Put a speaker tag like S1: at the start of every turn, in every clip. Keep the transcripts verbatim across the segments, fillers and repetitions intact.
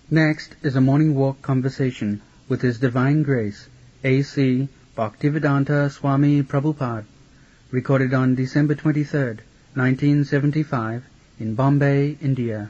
S1: Next is a morning walk conversation with His Divine Grace, A C Bhaktivedanta Swami Prabhupada, recorded on December twenty-third, nineteen seventy-five, in Bombay, India.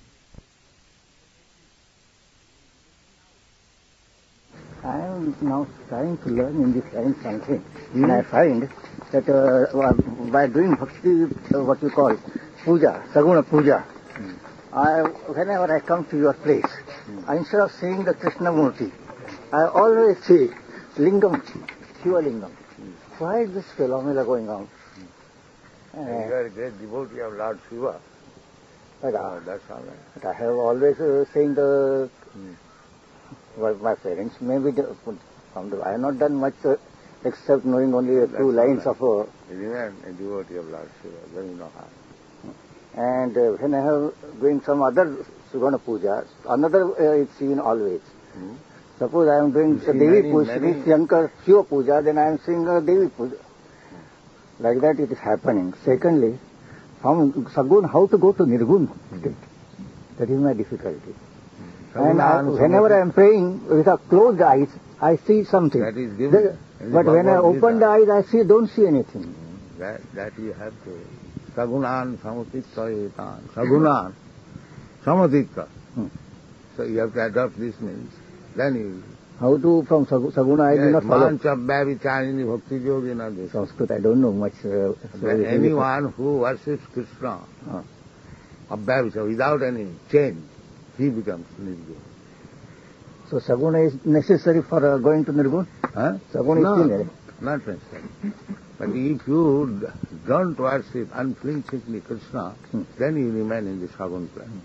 S2: I am now trying to learn in this line something, mm. and I find that uh, by doing bhakti, uh, what you call puja, saguna puja, mm. I, whenever I come to your place, mm. I, instead of seeing the Krishna Murti, I always see Lingam, Shiva Lingam. Mm. Why is this phenomena going on?
S3: Mm. Uh, you are a great devotee of Lord Shiva.
S2: But, uh,
S3: oh, that's all right.
S2: But I have always uh, seen the... Mm. Well, my parents maybe from the, I have not done much uh, except knowing only a few lines right. of. Uh,
S3: you are a devotee of Lord Shiva, then you know how.
S2: And uh, when I have doing some other Sugana puja, another uh, is seen always. Hmm? Suppose I am doing uh, Devi many, puja, many... Shankar Shiva puja, then I am seeing uh, Devi puja. Hmm. Like that it is happening. Secondly, from Sagun, how to go to Nirgun state? That is my difficulty. And I, whenever I am praying with a closed eyes, I see something.
S3: That is given.
S2: The, but when I open the eyes, I see, don't see anything.
S3: That, that you have to. Sagunan samatitta etan. Sagunan samatitta. Hmm. So you have to adopt this means. Then you.
S2: How to from Saguna I
S3: yes,
S2: do not follow.
S3: Manchabhavichanini bhakti yogina.
S2: Sanskrit I don't know much. Uh,
S3: so anyone who worships Krishna, huh. Abhavicha, without any change, he becomes Nirgun.
S2: So Saguna is necessary for uh, going to Nirgun?
S3: Huh?
S2: Saguna
S3: no,
S2: is still there?
S3: Not necessary. But if you don't worship unflinchingly Krishna, hmm. then you remain in the Sagun plane.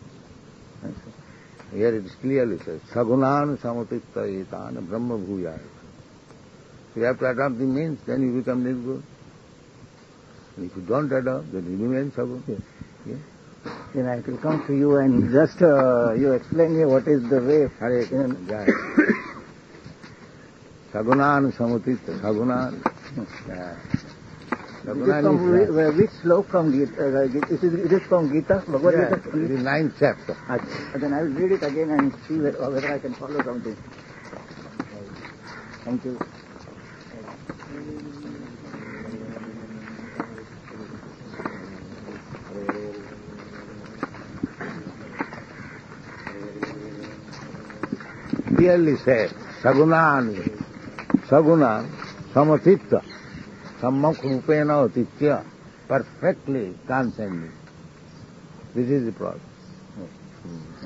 S3: Mm-hmm. Here it is clearly says, Sagunan samatitta etana brahma bhuyaya. So you have to adopt the means, then you become Nirgun. And if you don't adopt, then you remain Sagun.
S2: Yes.
S3: Yeah?
S2: Then I will come to you and just uh, you explain me what is the way.
S3: Hare Krishna. Sagunan samutitta. Sagunan.
S2: Sagunan is uh, which slope from Gita? Uh, it, is, it is from Gita? Bhagavad
S3: yeah,
S2: Gita?
S3: It is ninth chapter.
S2: Achha. Then I will read it again and see whether, whether I can follow something. Thank you.
S3: Clearly said, Sagunan, Sagunan, Samatitta, Sammak Rupena Atitya, perfectly transcending. This is the problem. Hmm.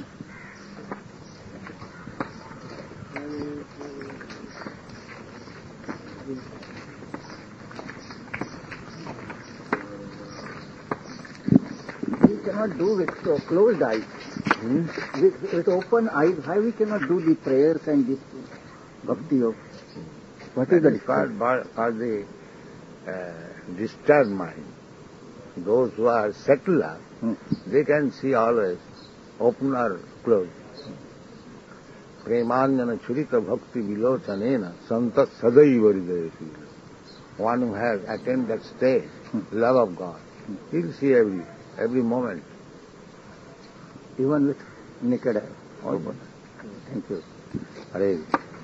S2: We cannot do with uh, closed eyes. Hmm? With, with open eyes, why we cannot do the prayers and this bhakti yoga? What
S3: that
S2: is the
S3: is called for the uh, disturbed mind. Those who are settler, hmm. they can see always open or closed. Premanjana churita bhakti vilochanena santas sadaiva hridayati. One who has attained that state, hmm. love of God, hmm. he'll see every every moment.
S2: Even with naked eye. Open. Thank you.
S3: Hare.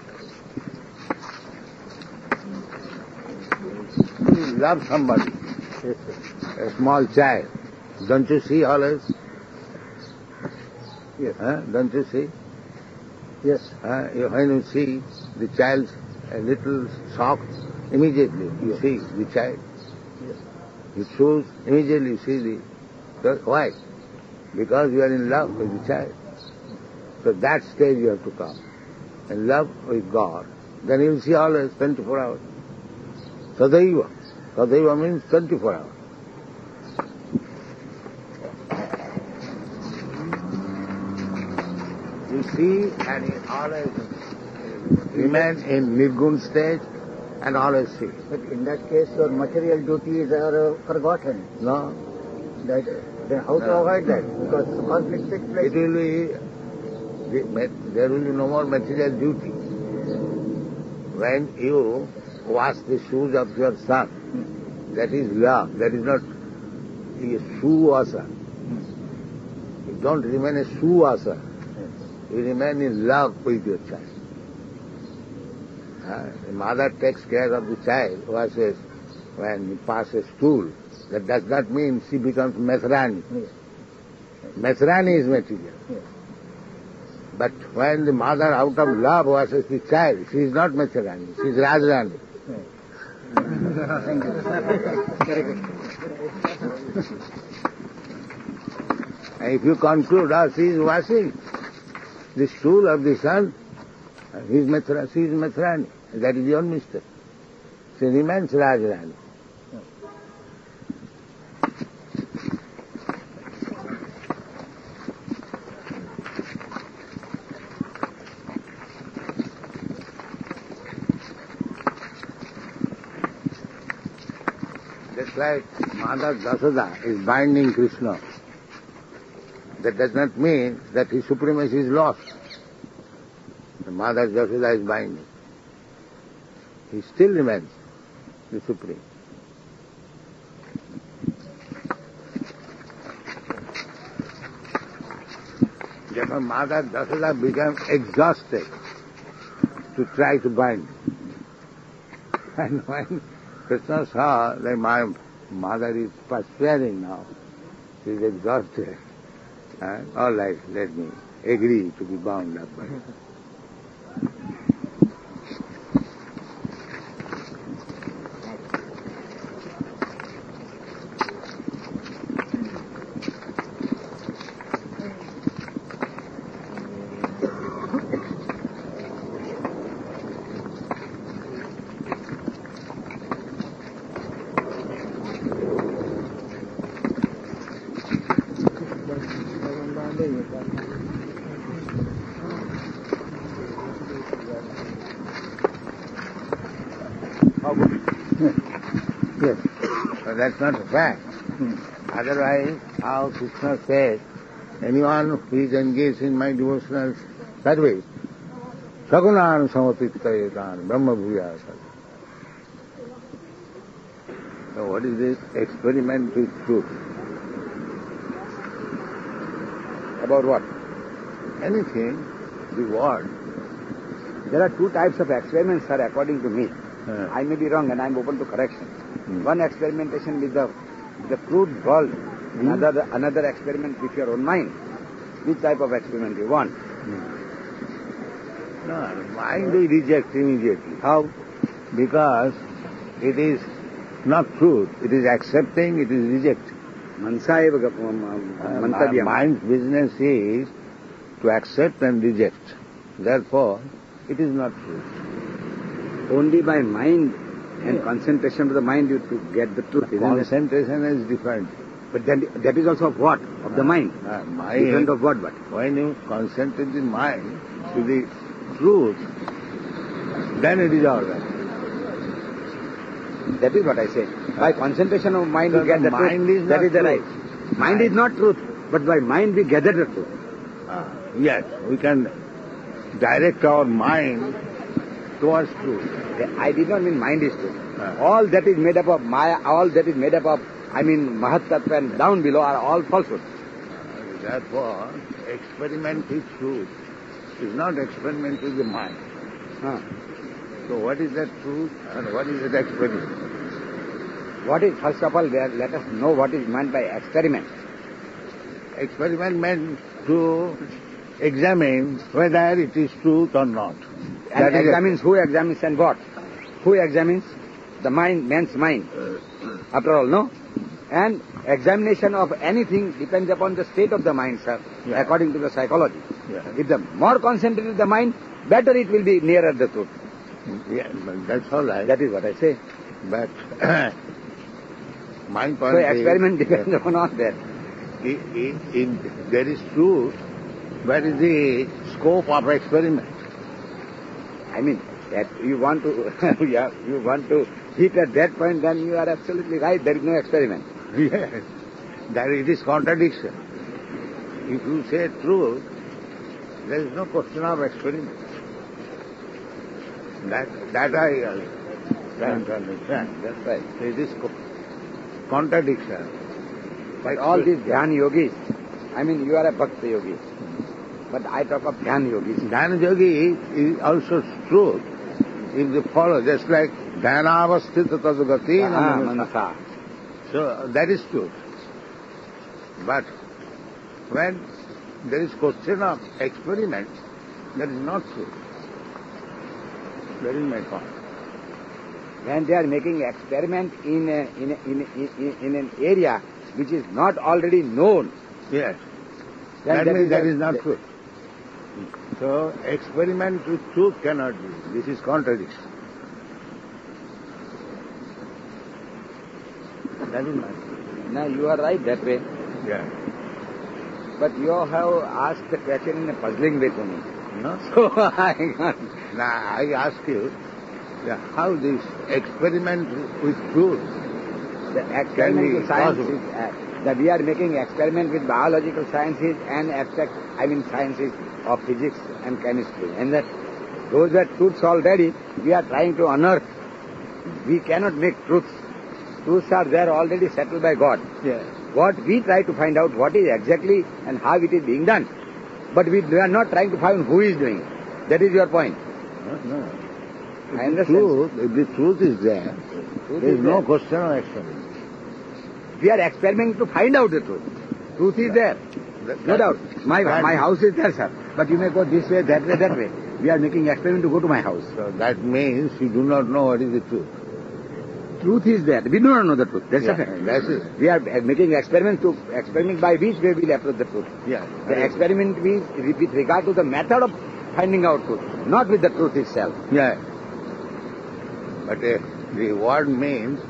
S3: You love somebody.
S2: Yes, sir.
S3: A small child. Don't you see always?
S2: Yes.
S3: Huh? Don't you see?
S2: Yes.
S3: Huh? When you see the child a little shocked, immediately you yes. see the child.
S2: Yes.
S3: You choose, immediately you see the... Why? Because you are in love with the child. So that stage you have to come. In love with God. Then you will see always twenty-four hours. Sadaiva. Sadaiva means twenty-four hours. You see and you always remain in Nirgun stage and always see.
S2: But in that case your material duties are uh, forgotten.
S3: No.
S2: That, then how no. to avoid that? Because conflict takes place.
S3: It will be, there will be no more material duty. When you wash the shoes of your son, hmm. that is love, that is not a shoe washer. Hmm. You don't remain a shoe washer. You remain in love with your child. Uh, the mother takes care of the child versus when he passes stool. That does not mean she becomes Methrani.
S2: Yes.
S3: Methrani is material.
S2: Yes.
S3: But when the mother out of love versus the child, she is not Methrani, she is Rajrani.
S2: Yes. Thank you. Very good.
S3: And if you conclude, oh, she is washing the stool of the son, he is Methrani, she is Methrani. That is your mistake. She remains Rajrani. Just like Mother Dasada is binding Krishna. That does not mean that his supremacy is lost. The Mother Dasada is binding. He still remains the supreme. Therefore Mother Dasada became exhausted to try to bind. And when Krishna saw that my mother is perspiring now, she is exhausted. Uh, all right, let me agree to be bound up by it. Yes, but that's not a fact. Hmm. Otherwise, how Krishna says, anyone who is engaged in my devotional service, Sagunan Samapitayetan Brahma Bhuyasa. So what is this experiment with truth?
S4: About what?
S3: Anything, the word.
S4: There are two types of experiments, sir, according to me.
S3: Uh,
S4: I may be wrong and I am open to correction.
S3: Hmm.
S4: One experimentation with the, the fruit world,
S3: Hmm.
S4: another, another experiment with your own mind. Which type of experiment you want?
S3: No, mind we reject immediately.
S4: How?
S3: Because it is not truth. It is accepting, it is rejecting.
S4: Mansa eva
S3: Uh,
S4: mantavyam.
S3: mind's business is to accept and reject. Therefore, it is not truth.
S4: Only by mind and yeah. concentration of the mind you to get the truth. Isn't
S3: Concentration it? Is different.
S4: But then that is also of what? Of the mind.
S3: Uh, mind.
S4: Different of what but?
S3: When you concentrate the mind to the truth, then it is all right.
S4: That is what I say. By concentration of mind
S3: so
S4: we get the, the
S3: mind
S4: truth.
S3: Is
S4: that is the
S3: truth.
S4: right. Mind, mind is not truth, but by mind we gather the truth.
S3: Uh, yes, we can direct our mind towards truth.
S4: I did not mean mind is truth.
S3: Uh,
S4: all that is made up of Maya, all that is made up of, I mean, Mahat Tattva and down below are all falsehood.
S3: Uh, therefore, experiment with truth is not experiment with the mind.
S4: Huh.
S3: So what is that truth and what is that experiment?
S4: What is, first of all, let us know what is meant by experiment.
S3: Experiment meant to examine whether it is truth or not.
S4: And
S3: that
S4: examines who examines and what? Who examines? The mind, man's mind. After all, no? And examination of anything depends upon the state of the mind, sir,
S3: yeah.
S4: according to the psychology.
S3: Yeah.
S4: If the more concentrated the mind, better it will be nearer the truth.
S3: Yeah, but that's all right.
S4: That is what I say.
S3: But my point
S4: so experiment
S3: is,
S4: depends upon all that.
S3: If, if there is truth, where is the scope of experiment?
S4: I mean, that you want to, yeah, you want to hit at that point, then you are absolutely right. There is no experiment.
S3: Yes, that it is contradiction. If you say truth, there is no question of experiment. That that I uh, trying to understand.
S4: That's right.
S3: It is co- contradiction.
S4: But all these dhyan yogis, I mean, you are a bhakti yogi. But I talk of Dhyan Yogis.
S3: Dhyan Yogi is also truth. If they follow, just like Dhyanavasthita Tadgati Manasa. So that is truth. But when there is question of experiment, that is not truth. That is my point.
S4: When they are making experiment in a, in, a, in, a, in, in an area which is not already known.
S3: Yes.
S4: That,
S3: that means
S4: that
S3: is, that is not truth. So experiment with truth cannot be. This is contradiction. That is not true.
S4: Now you are right that way.
S3: Yeah.
S4: But you have asked the question in a puzzling way to me.
S3: No?
S4: So I can't.
S3: Now I ask you, yeah, how this experiment with truth
S4: The experimental science is, uh, that we are making experiment with biological sciences and abstract, I mean sciences of physics and chemistry. And that those were truths already, we are trying to unearth. We cannot make truths. Truths are there already settled by God.
S3: Yeah.
S4: What we try to find out what is exactly and how it is being done. But we are not trying to find who is doing. That is your point.
S3: No, no.
S4: I
S3: If
S4: understand.
S3: the truth, if the truth is there,
S4: Truth
S3: there is
S4: is
S3: no
S4: there.
S3: question of experiment.
S4: We are experimenting to find out the truth. Truth is there.
S3: That-
S4: No
S3: that-
S4: doubt. My,
S3: that-
S4: my house is there, sir. But you may go this way, that way, that way. We are making experiment to go to my house.
S3: So that means you do not know what is the truth.
S4: Truth is there. We do not know the truth. That's
S3: Yeah,
S4: a fact.
S3: that's it.
S4: We are making experiment to experiment by which way we will approach the truth.
S3: Yeah.
S4: The experiment is with regard to the method of finding out truth, not with the truth itself.
S3: Yeah. But uh, the word means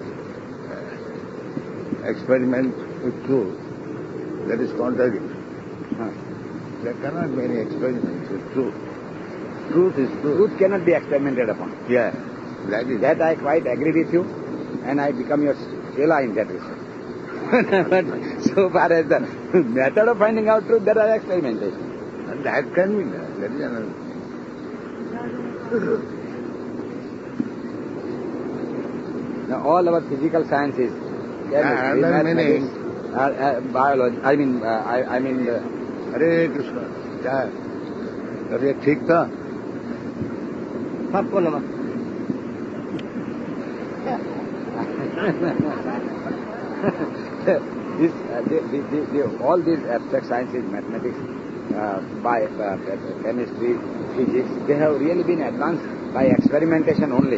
S3: uh, experiment with truth. That is contradiction.
S4: Huh.
S3: There cannot be any experiments with truth. Truth is truth.
S4: Truth cannot be experimented upon.
S3: Yeah. That is
S4: That I quite agree with you, and I become your chela in that respect. But so far as the method of finding out truth, there are experimentation.
S3: And that can be done. That is another.
S4: Now, all our physical sciences,
S3: Yeah,
S4: chemistry,
S3: other
S4: mathematics,
S3: meaning-
S4: uh, uh, biology, I mean, uh, I, I mean, uh,
S3: Hare Krishna. क्या है? अरे ठीक था?
S4: सबको नमः. this, uh, the, the, the, the, all these abstract sciences, mathematics, uh, by uh, chemistry, physics, they have really been advanced by experimentation only.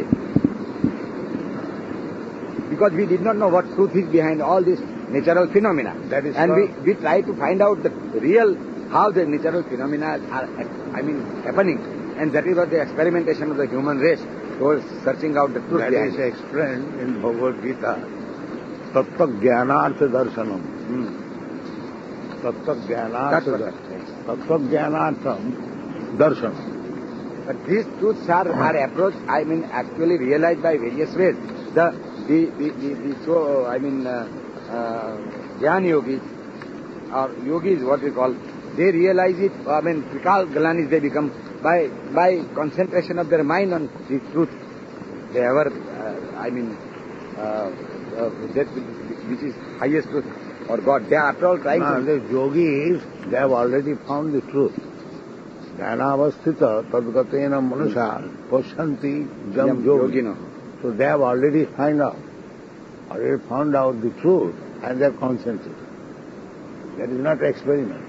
S4: Because we did not know what truth is behind all these natural phenomena.
S3: That is
S4: and
S3: so.
S4: we, we try to find out the real, how the natural phenomena are, I mean, happening. And that is what the experimentation of the human race towards searching out the truth
S3: That
S4: behind
S3: is
S4: it.
S3: explained in Bhagavad Gita. Tattva jnanartha darshanam.
S4: Hmm.
S3: Tattva jnanartha
S4: Tattva.
S3: darshanam. Tattva jnanartham darshanam.
S4: But these truths are, are approached, I mean, actually realized by various ways. The, the, the, the, the so, I mean, uh, uh, Dhyan yogis, or yogis, what we call, they realize it, I mean, Trikal Galanis they become, by, by concentration of their mind on the truth. They ever, uh, I mean, uh, uh, that which is highest truth, or God. They are after all trying
S3: Now,
S4: to...
S3: the yogis, they have already found the truth. Dhanavasthita tadgatena manusha pashanti jam yogi.
S4: Yogino.
S3: So they have already found out, already found out the truth and they are concentrated. That is not experiment.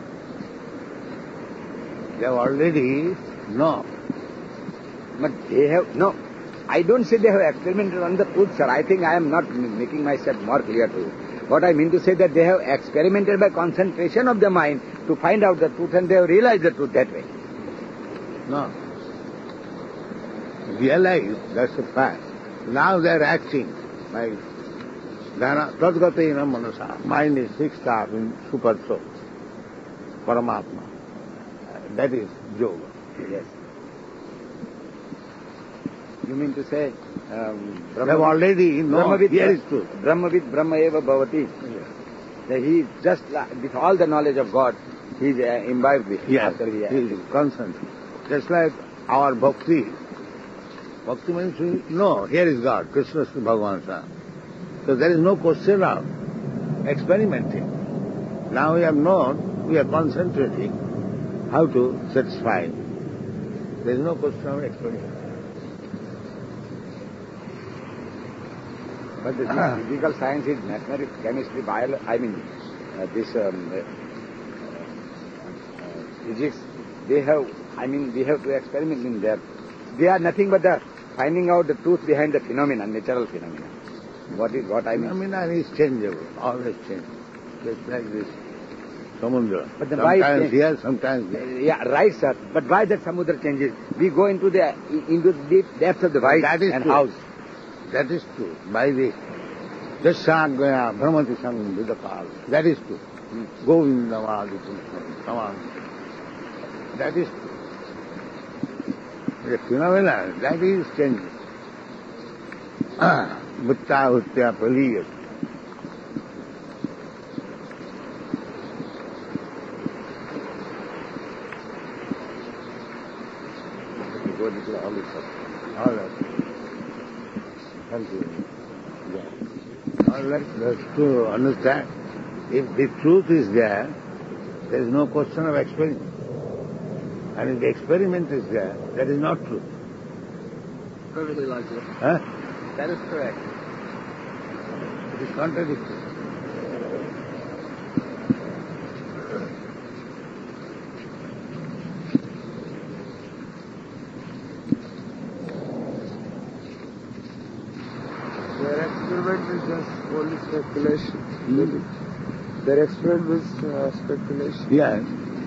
S3: They have already know.
S4: But they have, no, I don't say they have experimented on the truth, sir. I think I am not making myself more clear to you. What I mean to say that they have experimented by concentration of the mind to find out the truth, and they have realized the truth that way.
S3: No. Realize, that's a fact. Now they are acting by Tadgatena manasa. Mind is fixed up in super soul, Paramatma. That is yoga.
S4: Yes. You mean to say, um,
S3: They have already known,
S4: Brahmavid,
S3: here is truth.
S4: Brahmavid Brahma eva bhavati. That he just, la- with all the knowledge of God, he is uh, imbibed with
S3: Yes,
S4: after he
S3: he is constant. Just like our bhakti. Bhakti means we know, here is God, Krishna is Bhagavan Sam. So there is no question of experimenting. Now we have known, we are concentrating, how to satisfy. There is no question of explanation.
S4: But the physical sciences, mathematics, chemistry, biology, I mean, uh, this um, uh, uh, physics, they have, I mean, we have to experiment in that. They are nothing but the finding out the truth behind the phenomenon, natural phenomenon. What is what I mean?
S3: Phenomenon is changeable, always changeable. Just like this samudra.
S4: But the why
S3: sometimes here, sometimes there.
S4: Yeah, right, sir. But why that samudra changes? We go into the into the deep depths of the void
S3: that is
S4: and
S3: true.
S4: house.
S3: That is true. By the Jasagaya Brahmati Sangam Vidakal. That is true. Hmm. Govindamadi Saman. That is true. The phenomenon, that is changing. Bhutta Bhutya Paliyat.
S4: Go into all this stuff.
S3: All that. Thank you. Yeah. All that, that's to understand. If the truth is there, there is no question of experiment. And if the experiment is there, that is not true.
S4: Perfectly logical.
S3: Huh?
S4: That is correct.
S3: It is contradictory.
S5: Their experiment is just only speculation.
S3: Hmm?
S5: Their experiment is uh, speculation.
S3: Yeah.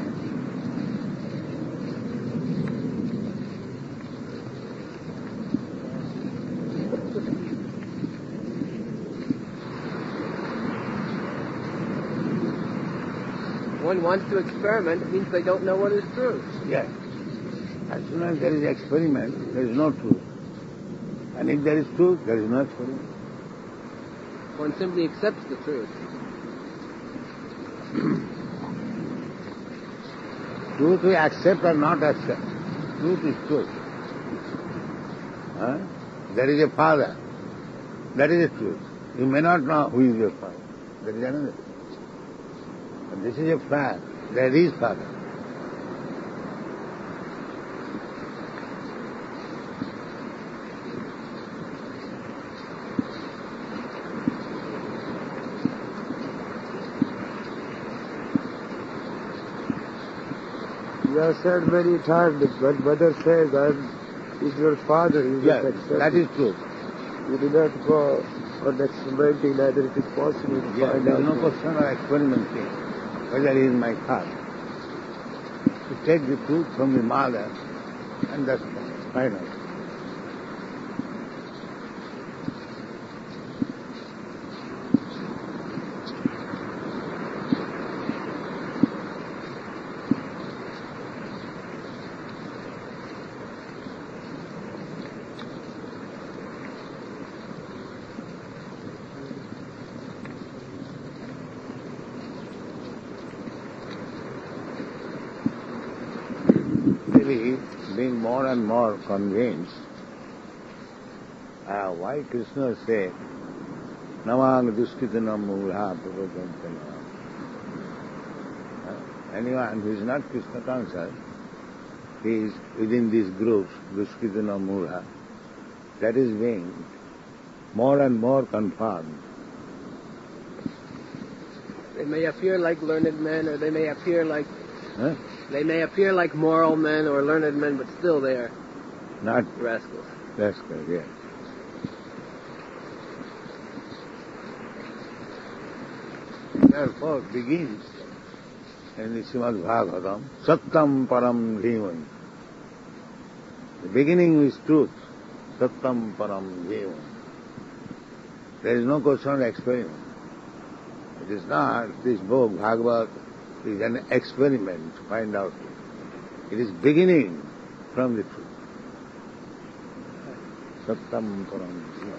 S5: One wants to experiment, it means they don't know what is true.
S3: Yes. As soon as there is experiment, there is no truth. And if there is truth, there is no experiment.
S5: One simply accepts the truth.
S3: Truth we accept or not accept. Truth is truth. Huh? There is a father. That is the truth. You may not know who is your father. There is another. But this is a fact. There is father.
S5: You have said many times that when mother says, I is your father, you
S3: Yes,
S5: just accept
S3: that
S5: it.
S3: is true.
S5: You do not go on experimenting whether it is possible to
S3: Yes,
S5: find
S3: there
S5: out.
S3: is no question of experimenting whether he is my father. To take the truth from the mother, and that's final. Really, being more and more convinced, uh, why Krishna said, Namang Duskitanam Murha Prabhajantana. Anyone who is not Krishna conscious, he is within these groups, Duskitanam Murha, that is being more and more confirmed.
S5: They may appear like learned men, or they may appear like
S3: Huh?
S5: they may appear like moral men or learned men, but still they are
S3: Not
S5: rascals.
S3: rascal, yes. Therefore begins in the Srimad Bhagavatam, Sattam Param Dhiman. The beginning is truth, Sattam Param Dhiman. There is no question of experiment. It is not, this book, Bhagavad, is an experiment to find out. It is beginning from the truth. Sattam Param Dhiman.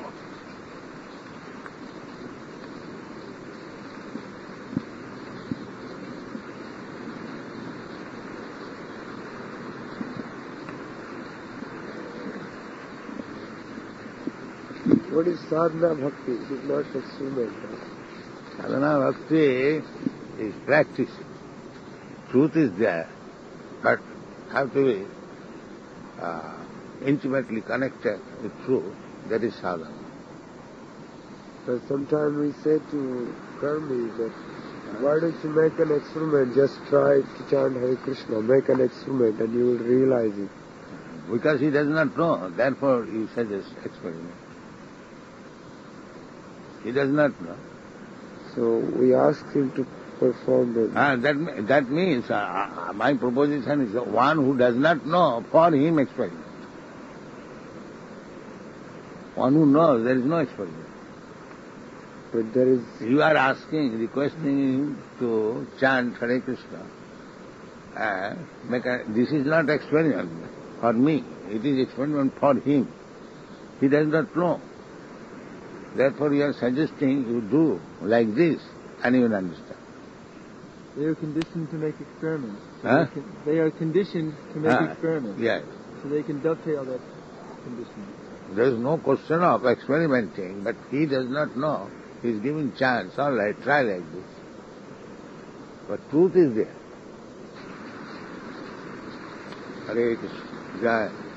S5: What is sadhana bhakti? It is not experiment.
S3: Sadhana bhakti is practice. Truth is there. but have to be uh, intimately connected with truth. That is sadhana.
S5: But sometimes we say to Karmi that, why don't you make an experiment, just try to chant Hare Krishna, make an experiment and you will realize it.
S3: Because he does not know, therefore he suggest experiment. He does not know.
S5: So we ask him to perform the...
S3: Ah, that, that means, uh, my proposition is one who does not know, for him experiment. One who knows, there is no experiment.
S5: But there is...
S3: You are asking, requesting him to chant Hare Krishna. And make a, this is not experiment for me, it is experiment for him. He does not know. Therefore you are suggesting you do like this, and you will understand.
S6: They are conditioned to make experiments. So
S3: Huh?
S6: they, can, they are conditioned to make
S3: Ah,
S6: experiments.
S3: yes.
S6: So they can dovetail that conditioning.
S3: There is no question of experimenting, but he does not know. He is giving chance, all right, try like this. But truth is there. Hare Krishna. Jai.